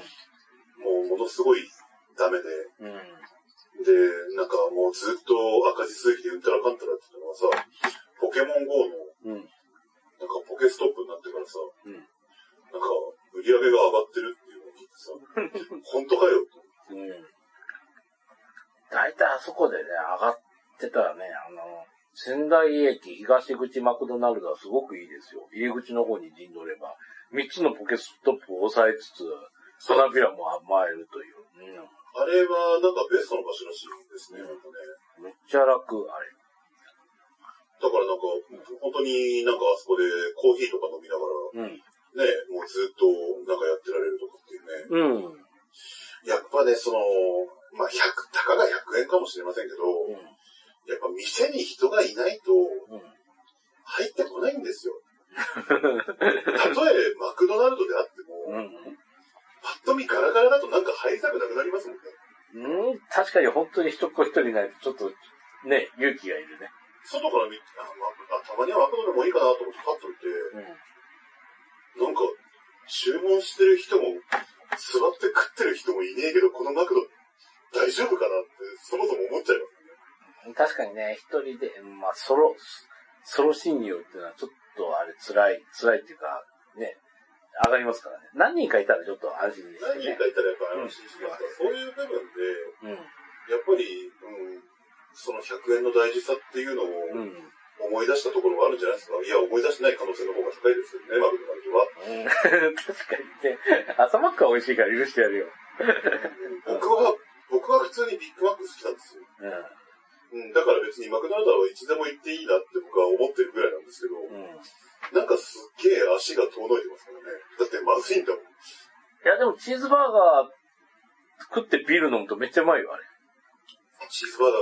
もうものすごいダメで、うんで、なんかもうずっと赤字続きでうんたらかんたらって言ったのがさ、ポケモン ゴー の、うん、なんかポケストップになってからさ、うん、なんか売り上げが上がってるっていうのを聞いてさ、本当かよと。うん。 大体あそこでね、上がってたらね、あの、仙台駅東口マクドナルドはすごくいいですよ。入り口の方に陣取れば、みっつのポケストップを押さえつつ、花びらも甘えるという。うんあれは、なんかベストの場所らしいですね、なんかね。めっちゃ楽、あれ。 だからなんか、本当になんかあそこでコーヒーとか飲みながら、うん、ね、もうずっとなんかやってられるとかっていうね。うん。やっぱね、その、まあ、ひゃく、たかがひゃくえんかもしれませんけど、うん、やっぱ店に人がいないと、入ってこないんですよ。たとえマクドナルドであっても、うんパッと見ガラガラだとなんか入りたくなくなりますもんね。 うん、確かに本当に一っ子一人いないとちょっとね、勇気がいるね。 外から見て、あ、まあ、たまにはマクドでもいいかなと思ってパッと見て、うん、なんか注文してる人も座って食ってる人もいねえけど、このマクド大丈夫かなってそもそも思っちゃいますね。確かにね、一人で、まあソロ、ソロ侵入っていうのはちょっとあれ辛い、辛いっていうか、ね、上がりますからね。何人かいたらちょっと安心ですね。何人かいたらやっぱ安心しますから、うん、そういう部分で、うん、やっぱり、うん、そのひゃくえんの大事さっていうのを思い出したところがあるんじゃないですか。いや、思い出してない可能性の方が高いですよね、マクドナルドは。 うん、確かにね。朝マックは美味しいから許してやるよ。 僕は、僕は普通にビッグマック好きなんですよ。うん、だから別にマクドナルドはいつでも行っていいなって僕は思ってるぐらいなんですけど、うんなんかすっげえ足が遠のいてますからね。だってまずいんだもん。いやでもチーズバーガー食ってビール飲むとめっちゃうまいよ、あれ。 チーズバーガーうまい。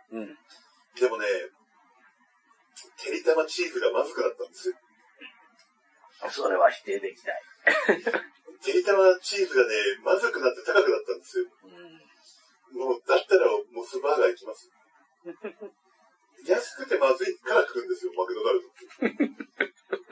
うん。 でもね、てりたまチーズがまずくなったんですよ。 それは否定できない。 てりたまチーズがね、まずくなって高くなったんですよ。うん、もう、だったらモスバーガー行きます。安くてまずいから食うんですよ、マクドナルドって。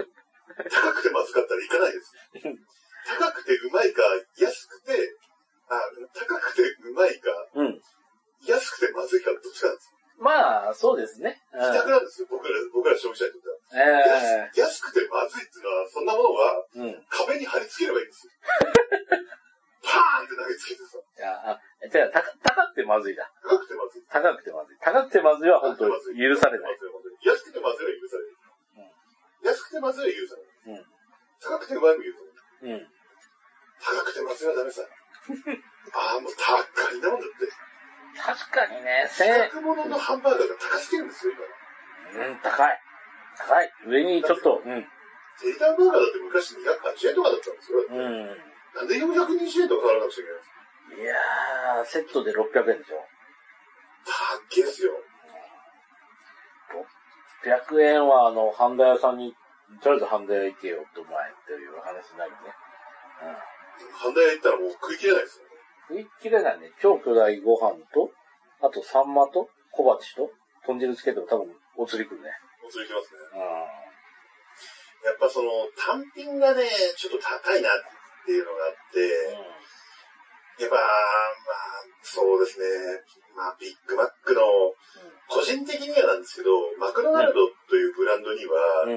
高くてまずかったら行かないです。高くてうまいか、安くて、あ、高くてうまいか、うん、安くてまずいか、どっちかなんです。 まあ、そうですね。 二択なんですよ、僕ら、僕ら消費者にとっては。えー、安, 安くてまずいっていうのは、そんなものは、うん、壁に貼り付ければいいんですよ。パーンって投げつけてさ。 いや、あ、じゃあ、高くてまずいだ。 高くてまずい。 高くてまずい。高くてまずいは本当に許されない。 安くてまずいは許される。うん、安くてまずいは許される。うん、高くてうまいも許される。うん、高くてまずいはダメさ。ああ、もう高いなもんだって。 確かにね、 せん。企画物のハンバーガーが高すぎるんですよ、 今。うん、高い。高い。上にちょっと、うん。 テリタンバーガーだって昔にひゃくはちえんとかだったんですよ。うん。なんでよんひゃくにじゅうえんとか払わなくちゃいけないんですか？ いやー、セットでろっぴゃくえんでしょ。 高っけですよ。 ろっぴゃくえんは、あの、ハンダ屋さんに、とりあえずハンダ屋行けよってお前っていう話になるね。 うん。ハンダ屋行ったらもう食い切れないですよね。 食い切れないね。超巨大ご飯と、あとサンマと、小鉢と、豚汁つけても多分、お釣りくるね。 お釣りきますね。うん。やっぱその、単品がね、ちょっと高いなっていうのがあって、うん、やっぱ、まあ、そうですね。まあ、ビッグマックの、個人的にはなんですけど、マクドナルドというブランドには、うん、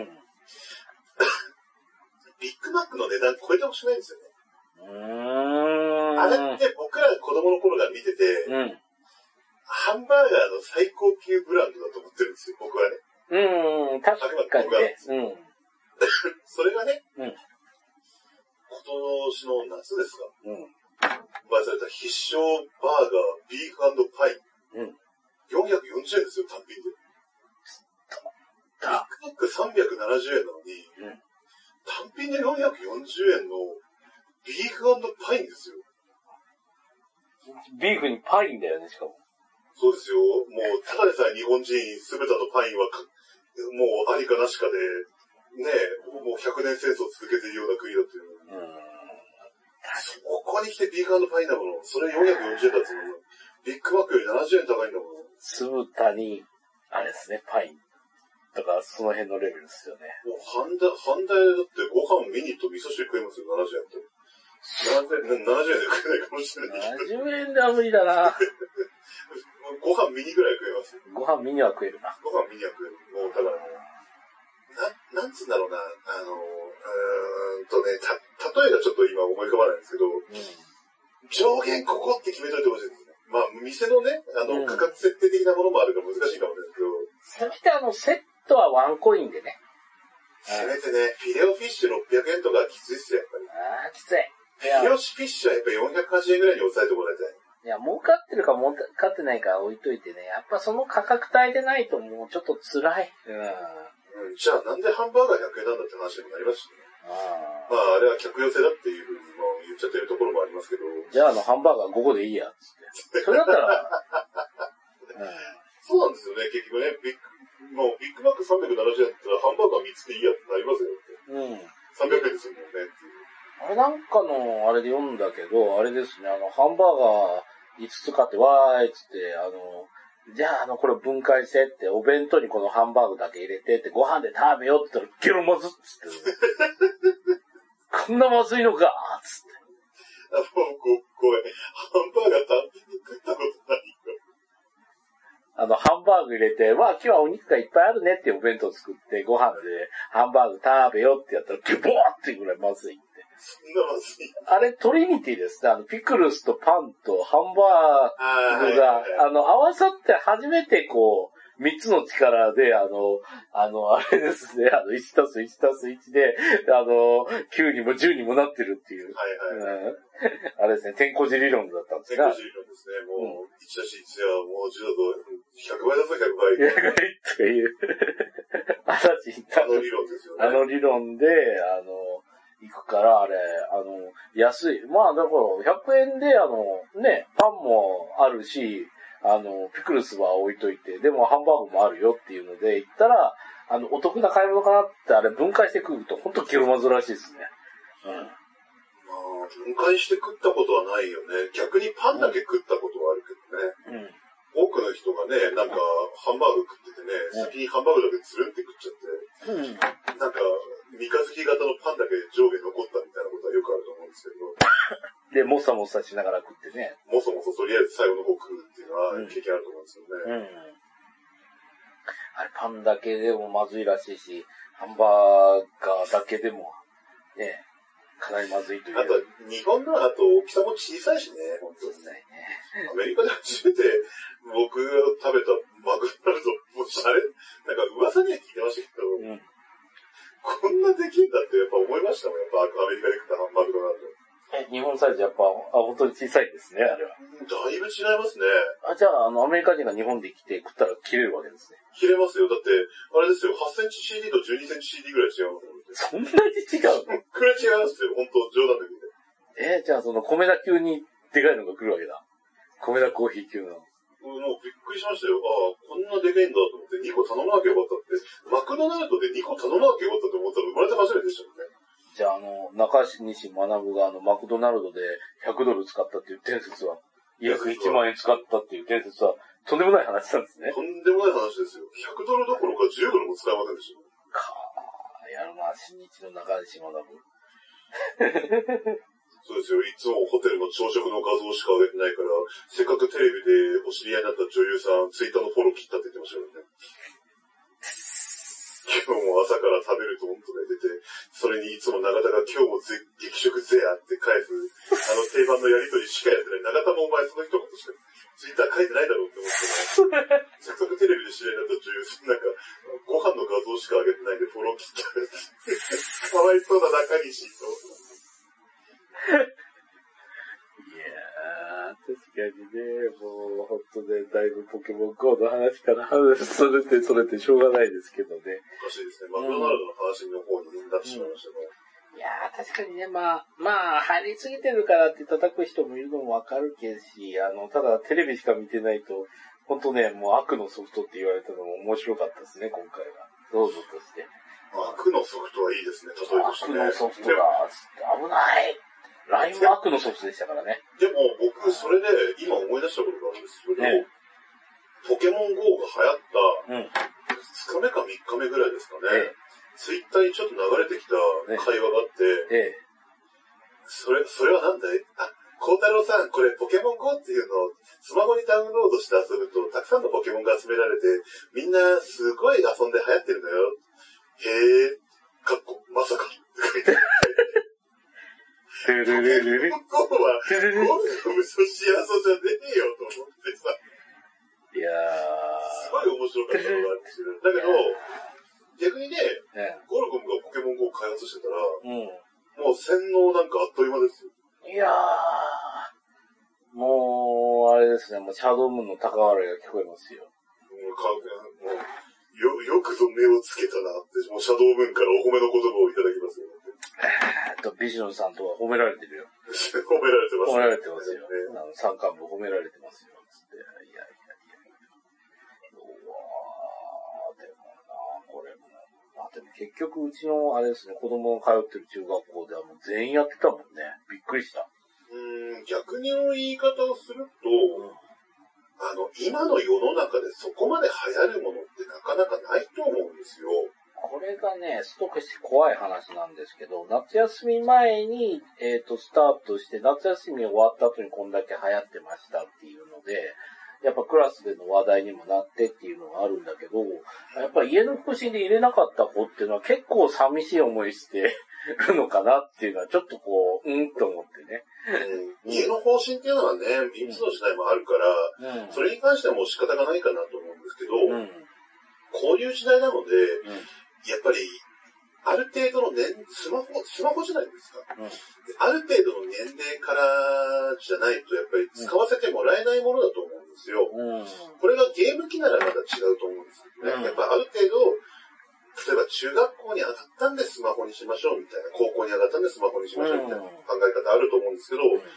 ビッグマックの値段超えてほしくないんですよね。うーん、あれって僕ら子供の頃から見てて、うん、ハンバーガーの最高級ブランドだと思ってるんですよ、僕はね。 うん、確かにね。うん、 それがね、うん、今年の夏ですか、うん、発売された必勝バーガービーフ&パイン、うん、よんひゃくよんじゅうえんですよ、単品で。ビッグマックさんびゃくななじゅうえんなのに、うん、単品でよんひゃくよんじゅうえんのビーフ&パインですよ。 ビーフにパインだよね、しかも。 そうですよ。もう、ただでさえ日本人、酢豚とパインはもうありかなしかで、ねえ、もうひゃくねん戦争を続けているような国だっていう。うん。そこに来てビーフ&パインだもの。それよんひゃくよんじゅうえんだっていうの。ビッグマックよりななじゅうえん高いんだもの。 酢豚に、あれですね、パイン。とか、その辺のレベルですよね。 もう、ハンダ、ハンダ屋だってご飯ミニと味噌汁食えますよ、ななじゅうえんって。ななじゅうえんで食えないかもしれないけど。 ななじゅうえんでは無理だな。 ご飯ミニぐらい食えますよ。 ご飯ミニは食えるな。 ご飯ミニは食える。もう、だから、な、なんつうんだろうな、あの、うーんとね、た、例えがちょっと今思い浮かばないんですけど、うん、上限ここって決めといてほしいですね。まあ、店のね、あの、うん、価格設定的なものもあるから難しいかもしれないですけど。 せめてあの、セットはワンコインでね。 せめてね、フィレオフィッシュろっぴゃくえんとかきついっすよ、やっぱり。 ああ、きつい。 フィレオフィッシュはやっぱりよんひゃくはちじゅうえんぐらいに抑えてもらいたい。 いや、儲かってるか儲かってないか置いといてね、やっぱその価格帯でないともうちょっと辛い。うん。 うん、じゃあなんでハンバーガーひゃくえんなんだって話にもなりますしね。あまあ、あれは客寄せだっていうふうにも言っちゃってるところもありますけど。 じゃああの、ハンバーガーごこでいいや、つって。それだったら、 うん、そうなんですよね、結局ね。ビッグ、もうビッグマックさんびゃくななじゅうえんだったらハンバーガーみっつでいいやってなりますよって。うん。さんびゃくえんですもんね、っていう。 あれなんかの、あれで読んだけど、あれですね、あの、ハンバーガーいつつ買って、わーいっつって、あの、じゃあ、あの、これ分解してって、お弁当にこのハンバーグだけ入れてって、ご飯で食べようって言ったら、ゲロまずっつって。こんなまずいのかつって。 あ、もう、ご、ごめん。ハンバーガー単品で食ったことないよ。 あの、ハンバーグ入れて、わあ、今日はお肉がいっぱいあるねってお弁当作って、ご飯でハンバーグ食べようってやったら、ギュボーっていうぐらいまずいって。 そんなまずい。 あれ、トリニティですね。あの、ピクルスとパンとハンバーグが、あ, あの、合わさって初めてこう、三つの力で、あの、あの、あれですね、あの、いちたすいちたすいちで、あの、きゅうにもじゅうにもなってるっていう。はいはい、はいうん。あれですね、天候寺理論だったんですが。 天候寺理論ですね。もう、うん、いちたすいちはもうじゅうだとひゃくばいだぞ、ひゃくばい。 ひゃくばいという。 あの理論ですよね。 あの理論で、あの、行くから、あれ、あの、安い。まあ、だから、ひゃくえんで、あの、ね、パンもあるし、ああの、ピクルスは置いといて、でもハンバーグもあるよっていうので、言ったら、あの、お得な買い物かなって、あれ分解して食うと、ほんとゲロまずらしいですね。うん。 まあ、分解して食ったことはないよね。逆にパンだけ食ったことはあるけどね。うん。多くの人がね、なんか、ハンバーグ食っててね、先にハンバーグだけつるんって食っちゃって、うん、なんか、三日月型のパンだけ上下残ったみたいなことはよくあると思うんですけど。 で、もさもさしながら食ってね。 もそもそとりあえず最後の方食うっていうのは経験あると思うんですよね。うん。うん、 あれ、パンだけでもまずいらしいし、ハンバーガーだけでも、ね、かなりまずいという。 あと、日本のあと大きさも小さいしね、本当に。 小さいね。 アメリカで初めて僕が食べたマクドナルド、もうあれなんか噂には聞いてましたけど、うん、こんなできんだってやっぱ思いましたもん、やっぱアメリカで食ったマクドナルド。 え、日本サイズやっぱ、あ、本当に小さいですね、あれは。 だいぶ違いますね。 あ、じゃあ、あの、アメリカ人が日本で来て食ったら切れるわけですね。 切れますよ。だって、あれですよ、はちセンチ シーディー とじゅうにセンチ シーディー ぐらい違うの。 そんなに違うの？ くらい違いますよ、本当冗談だけで。えー、じゃあその、米田級にでかいのが来るわけだ。米田コーヒー級の。 もうびっくりしましたよ。ああ、こんなでかいんだと思ってにこ頼まなきゃよかったって。マクドナルドでにこ頼まなきゃよかったと思ったら生まれて初めてでしたもんね。 じゃあ、あの、中西学があの、マクドナルドでひゃくドル使ったっていう伝説は、約いちまんえん使ったっていう伝説は、とんでもない話なんですね。 とんでもない話ですよ。ひゃくドルどころかじゅうドルも使いませんでした。 かー、やるな、新日の中西学。 そうですよ。いつもホテルの朝食の画像しか上げてないから、せっかくテレビでお知り合いになった女優さん、ツイッターのフォロー切ったって言ってましたよね。今日も朝から食べると本当で出て、それにいつも永田が今日もぜ激食ぜやって返す、あの定番のやりとりしかやってない。永田もお前その一言しかツイッター書いてないだろうって思ってね。せっかくテレビで知り合いになった女優さん、なんか、ご飯の画像しか上げてないでフォロー切った。かわいそうな中西と。 いやー、確かにね、もう、ほんとね、だいぶポケモン ゴー の話から話それて、それてしょうがないですけどね。 おかしいですね。マクドナルドの話の方になってしまいましたね。 うん、いやー、確かにね、まあ、まあ、入りすぎてるからって叩く人もいるのもわかるけどし、あの、ただテレビしか見てないと、ほんとね、もう悪のソフトって言われたのも面白かったですね、今回は。どうぞとして。 悪のソフトはいいですね、例えとしてね。 悪のソフトだ、危ないラインも悪のソフトでしたからね。 でも僕、それで今思い出したことがあるんですけど、ね、ポケモン ゴー が流行ったふつかめかみっかめぐらいですかね。ええ、ツイッターにちょっと流れてきた会話があって、ええ、それ、それはなんだいあ、孝太郎さん、これポケモン ゴー っていうのをスマホにダウンロードして遊ぶと、たくさんのポケモンが集められて、みんなすごい遊んで流行ってるのよ。へえ、かっこ、まさか。 ポケモン ゴーは、ゴルフ無双しやそうじゃねえよと思ってさ。 いやー。 すごい面白かったのがあって。だけど、逆にね、ゴルゴムがポケモン ゴー を開発してたら、うん、もう洗脳なんかあっという間ですよ。 いやー。もう、あれですね、もうシャドウムーンの高笑いが聞こえますよ。 もう、かもうよ、よくぞ目をつけたなって、もうシャドウムーンからお褒めの言葉をいただきますよ。 えっと、ビジョンさんとは褒められてるよ。 褒められてます、 ね。褒められてますよ。あの、三冠部褒められてますよ。つって。いやいやいや。うわー、でもな、これも。まあでも結局うちの、あれですね、子供の通ってる中学校ではもう全員やってたもんね。びっくりした。 うーん、逆にの言い方をすると、うん、あの、今の世の中でそこまで流行るものってなかなかないと思うんですよ。 これがね、少し怖い話なんですけど、夏休み前に、えっと、スタートして、夏休み終わった後にこんだけ流行ってましたっていうので、やっぱクラスでの話題にもなってっていうのがあるんだけど、やっぱ家の方針で入れなかった子っていうのは結構寂しい思いしてるのかなっていうのはちょっとこう、うんと思ってね。 うん、家の方針っていうのはね、いつの時代もあるから、うん、それに関してはもう仕方がないかなと思うんですけど、うん、こういう時代なので、うん、やっぱり、ある程度の年、スマホ、スマホじゃないですか。うん、ある程度の年齢からじゃないと、やっぱり使わせてもらえないものだと思うんですよ。うん、これがゲーム機ならまた違うと思うんですけどね。うん、やっぱある程度、例えば中学校に上がったんでスマホにしましょうみたいな、高校に上がったんでスマホにしましょうみたいな考え方あると思うんですけど、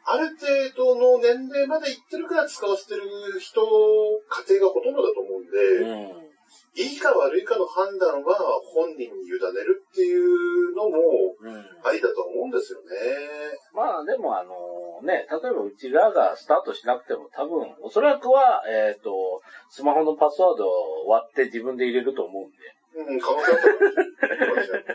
ある程度の年齢まで行ってるから使わせてる人、家庭がほとんどだと思うんで、うん、いいか悪いかの判断は本人に委ねるっていうのもありだと思うんですよね。 うん、まあでもあのね、例えばうちらがスタートしなくても多分、おそらくは、えっと、スマホのパスワードを割って自分で入れると思うんで。 うん、可能性あったかもしれない。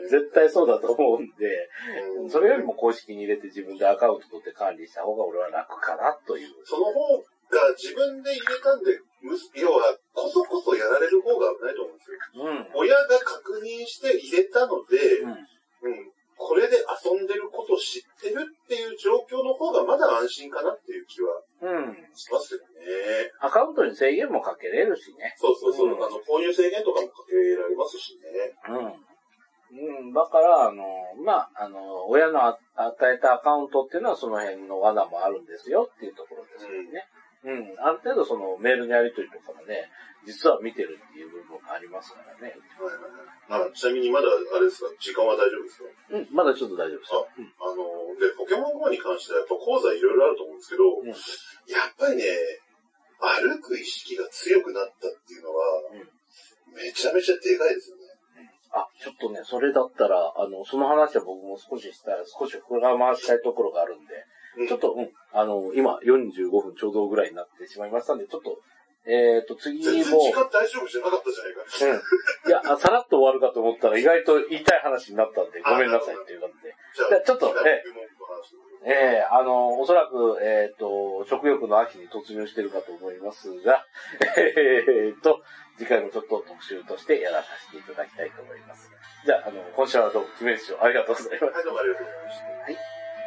絶対そうだと思うんで、うん、それよりも公式に入れて自分でアカウント取って管理した方が俺は楽かなという。 その方が自分で入れたんで、要は、こそこそやられる方が危ないと思うんですよ。うん、親が確認して入れたので、うんうん、これで遊んでること知ってるっていう状況の方がまだ安心かなっていう気はしますよね。 アカウントに制限もかけれるしね。 そうそうそう。うん、あの、購入制限とかもかけられますしね。 うん。うん、だから、あの、まあ、あの、親の与えたアカウントっていうのはその辺の罠もあるんですよっていうところですよね。うん、うん。ある程度そのメールのやり取りとかもね、実は見てるっていう部分がありますからね。 はいはいはい。あ、ちなみにまだあれですか、時間は大丈夫ですか？ うん、まだちょっと大丈夫ですよ。 あ、あの、で、ポケモン ゴー に関してはやっぱ講座いろいろあると思うんですけど、うん、やっぱりね、歩く意識が強くなったっていうのは、うん、めちゃめちゃでかいですよね。 あ、ちょっとね、それだったら、あの、その話は僕も少ししたい、少し膨らましたいところがあるんで、うん、ちょっと、うん、あの、今よんじゅうごふんちょうどぐらいになってしまいましたんで、ちょっと、えっと、次も。 全然時間大丈夫じゃなかったじゃないか。 うん。いや、さらっと終わるかと思ったら意外と言いたい話になったんで、ごめんなさいっていう感じで。じゃあ、ちょっと、ええ、ええ、あの、おそらく、えっと、食欲の秋に突入してるかと思いますが、えっと、次回もちょっと特集としてやらさせていただきたいと思います。じゃあ、あの、今週はどうも、記念賞ありがとうございます。 はい、どうもありがとうございました。はい。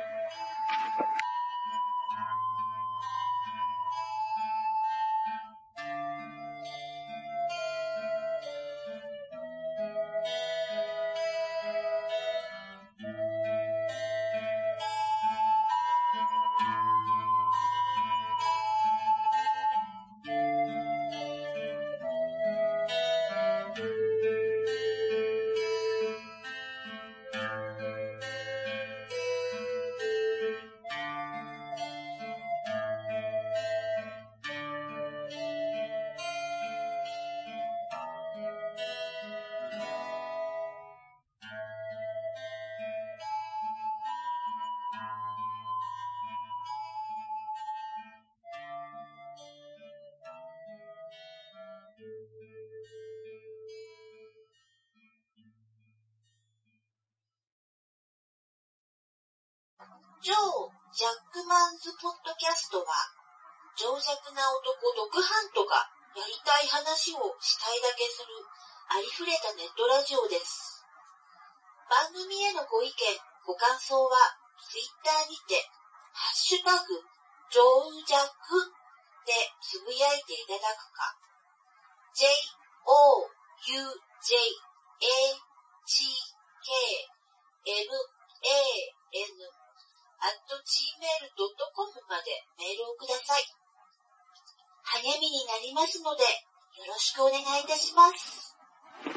超ジャックマンズポッドキャストは、情弱な男ドクハントがやりたい話をしたいだけするありふれたネットラジオです。番組へのご意見、ご感想は、ツイッターにて、ハッシュタグ、ジョージャックでつぶやいていただくか、ジェイオーユージェイエージーケーエムエーエヌアットジーメールドットコム までメールをください。励みになりますので、よろしくお願いいたします。